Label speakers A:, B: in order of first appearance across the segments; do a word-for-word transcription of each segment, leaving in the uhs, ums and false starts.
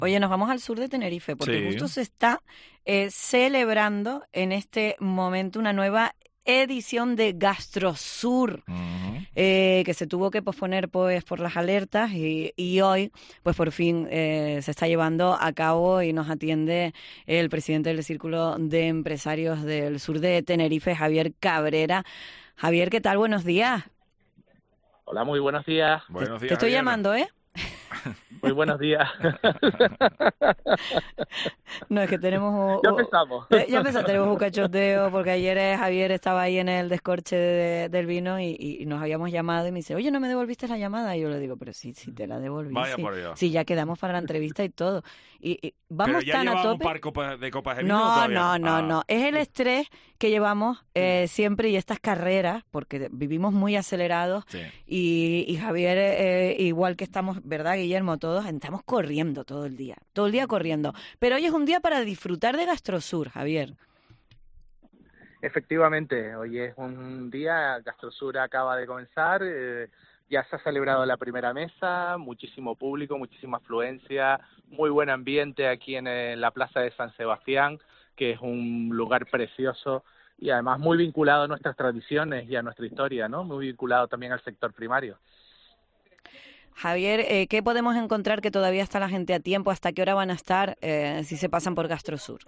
A: Oye, nos vamos al sur de Tenerife, porque
B: Sí.
A: justo se está eh, celebrando en este momento una nueva edición de Gastrosur,
B: Ujú.
A: eh, que se tuvo que posponer pues por las alertas y, y hoy pues por fin eh, se está llevando a cabo y nos atiende el presidente del Círculo de Empresarios del Sur de Tenerife, Javier Cabrera. Javier, ¿qué tal? Buenos días.
C: Hola, muy buenos días.
A: Te,
B: Buenos
A: te
B: días,
A: estoy
B: Javier.
A: llamando, ¿eh?
C: Muy buenos días.
A: No, es que tenemos...
C: Ya
A: uh, uh,
C: empezamos.
A: eh, ya empezamos, tenemos un cachondeo, porque ayer eh, Javier estaba ahí en el descorche de- del vino y, y- y nos habíamos llamado y me dice, oye, ¿no me devolviste la llamada? Y yo le digo, pero sí, sí te la devolví,
B: Vaya
A: sí,
B: por Dios.
A: sí, ya quedamos para la entrevista y todo. Y, y
B: ¿Pero
A: vamos
B: ya
A: tan a
B: lleva un
A: tope...
B: par copa- de copas de vino o
A: No,
B: todavía
A: no,
B: no?
A: no,
B: Ah,
A: no. Es el estrés que llevamos eh, siempre y estas carreras, porque vivimos muy acelerados
B: sí.
A: y, y Javier, eh, igual que estamos, ¿verdad, Guillermo? Todos estamos corriendo todo el día, todo el día corriendo. Pero hoy es un día para disfrutar de Gastrosur, Javier.
C: Efectivamente, hoy es un día, Gastrosur acaba de comenzar, eh, ya se ha celebrado la primera mesa, muchísimo público, muchísima afluencia, muy buen ambiente aquí en, eh, la Plaza de San Sebastián, que es un lugar precioso y además muy vinculado a nuestras tradiciones y a nuestra historia, ¿no? Muy vinculado también al sector primario.
A: Javier, eh, ¿qué podemos encontrar que todavía está la gente a tiempo? ¿Hasta qué hora van a estar eh, si se pasan por Gastrosur?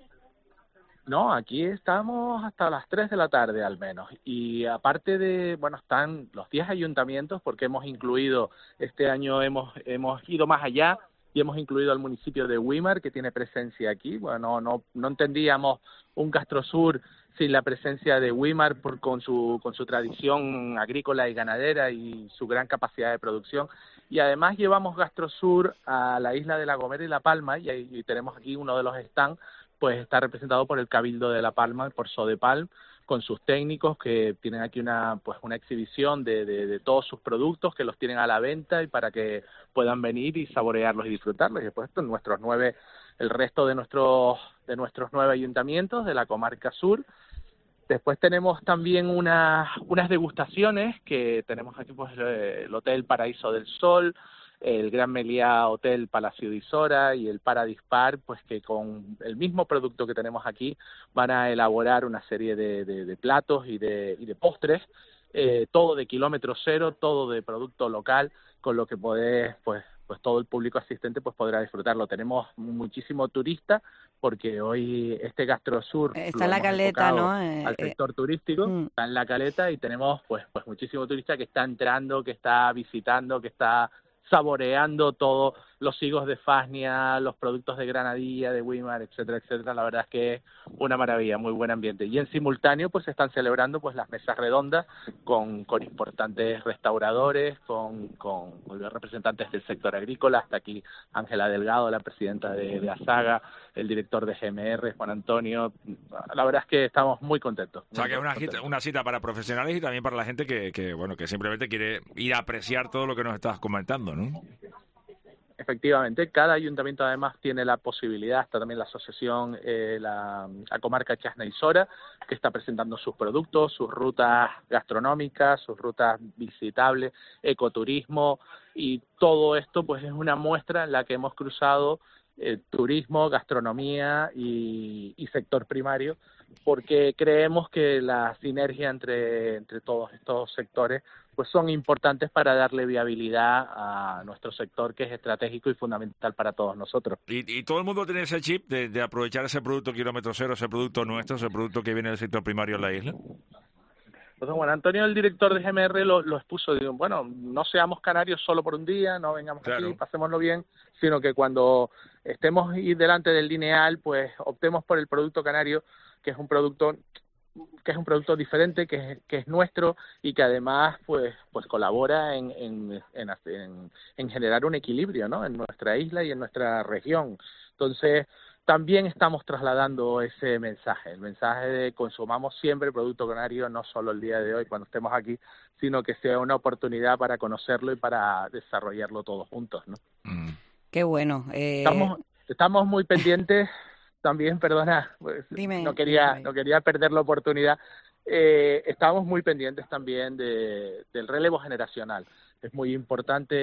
C: No, aquí estamos hasta las tres de la tarde al menos. Y aparte de, bueno, están los diez ayuntamientos porque hemos incluido, este año hemos, hemos ido más allá y hemos incluido al municipio de Güímar, que tiene presencia aquí. Bueno, no, no entendíamos un Gastrosur sin la presencia de Güímar por, con, su, con su tradición agrícola y ganadera y su gran capacidad de producción. Y además llevamos Gastrosur a la isla de La Gomera y La Palma y, ahí- y tenemos aquí uno de los stands, pues está representado por el Cabildo de La Palma, por Sodepal, con sus técnicos que tienen aquí una pues una exhibición de, de, de todos sus productos que los tienen a la venta y para que puedan venir y saborearlos y disfrutarlos. Y después pues, nuestros nueve, el resto de nuestros de nuestros nueve ayuntamientos de la comarca sur. Después tenemos también unas unas degustaciones que tenemos aquí, pues el Hotel Paraíso del Sol, el Gran Meliá Hotel Palacio de Isora y el Paradispar, pues que con el mismo producto que tenemos aquí van a elaborar una serie de, de, de platos y de, y de postres, eh, todo de kilómetro cero, todo de producto local, con lo que podés, pues, pues todo el público asistente pues podrá disfrutarlo. Tenemos muchísimo turista porque hoy este Gastrosur
A: Está
C: lo
A: en la
C: hemos
A: caleta,
C: enfocado
A: ¿no? Eh,
C: al
A: eh,
C: sector turístico,
A: mm.
C: está en la caleta y tenemos pues pues muchísimo turista que está entrando, que está visitando, que está saboreando todos los higos de Fasnia, los productos de Granadilla, de Güímar, etcétera, etcétera. La verdad es que es una maravilla, muy buen ambiente. Y en simultáneo pues se están celebrando pues las mesas redondas con, con importantes restauradores, con, con, con los representantes del sector agrícola, hasta aquí Ángela Delgado, la presidenta de, de ASAGA, el director de G M R, Juan Antonio. La verdad es que estamos muy contentos.
B: O sea,
C: Muy
B: que es una,
C: contentos.
B: cita- una cita para profesionales y también para la gente que, que, bueno, que simplemente quiere ir a apreciar todo lo que nos estás comentando, ¿no?
C: Efectivamente, cada ayuntamiento además tiene la posibilidad, está también la asociación, eh, la, la comarca Chasna y Sora, que está presentando sus productos, sus rutas gastronómicas, sus rutas visitables, ecoturismo, y todo esto pues es una muestra en la que hemos cruzado eh, turismo, gastronomía y, y sector primario, porque creemos que la sinergia entre, entre todos estos sectores pues son importantes para darle viabilidad a nuestro sector, que es estratégico y fundamental para todos nosotros.
B: Y, y todo el mundo tiene ese chip de, de aprovechar ese producto kilómetro cero, ese producto nuestro, ese producto que viene del sector primario en la isla.
C: Entonces, bueno, Antonio, el director de G M R, lo, lo expuso. Digo, bueno, no seamos canarios solo por un día, no vengamos
B: Claro.
C: aquí, pasémoslo bien, sino que cuando estemos ahí delante del lineal, pues optemos por el producto canario, que es un producto que es un producto diferente, que es, que es nuestro y que además pues pues colabora en, en, en, en, en generar un equilibrio, ¿no?, en nuestra isla y en nuestra región. Entonces, también estamos trasladando ese mensaje, el mensaje de consumamos siempre el producto canario, no solo el día de hoy cuando estemos aquí, sino que sea una oportunidad para conocerlo y para desarrollarlo todos juntos, ¿no?
B: Mm.
A: Qué bueno. Eh,
C: Estamos, estamos muy pendientes también, perdona, pues,
A: dime,
C: no
A: dime,
C: quería
A: Javier.
C: no quería perder la oportunidad. Eh, estamos muy pendientes también de, del relevo generacional. Es muy importante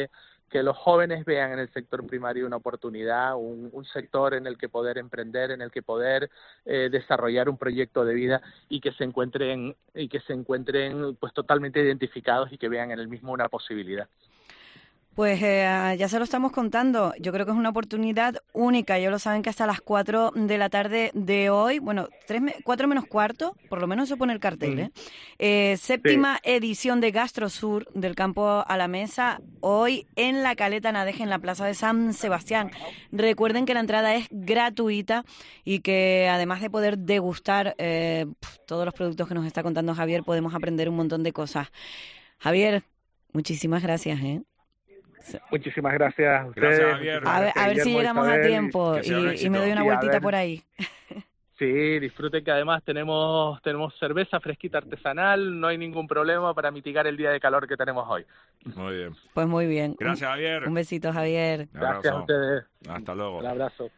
C: que los jóvenes vean en el sector primario una oportunidad, un, un sector en el que poder emprender, en el que poder eh, desarrollar un proyecto de vida y que se encuentren y que se encuentren pues totalmente identificados y que vean en el mismo una posibilidad.
A: Pues eh, ya se lo estamos contando. Yo creo que es una oportunidad única. Ya lo saben que hasta las cuatro de la tarde de hoy, bueno, tres, cuatro menos cuarto, por lo menos se pone el cartel, ¿eh? eh séptima sí. edición de Gastrosur, del campo a la mesa, hoy en la Caleta Nadeje, en la Plaza de San Sebastián. Recuerden que la entrada es gratuita y que además de poder degustar eh, todos los productos que nos está contando Javier, podemos aprender un montón de cosas. Javier, muchísimas gracias, ¿eh?
C: Muchísimas gracias a ustedes.
B: Gracias, Javier.
A: A ver, a ver si llegamos a tiempo y, y me doy una vueltita por ahí.
C: Sí, disfruten que además tenemos tenemos cerveza fresquita artesanal, no hay ningún problema para mitigar el día de calor que tenemos hoy.
B: Muy bien.
A: Pues muy bien.
B: Gracias, Javier.
A: Un besito, Javier.
C: Gracias a ustedes.
B: Hasta luego.
C: Un abrazo.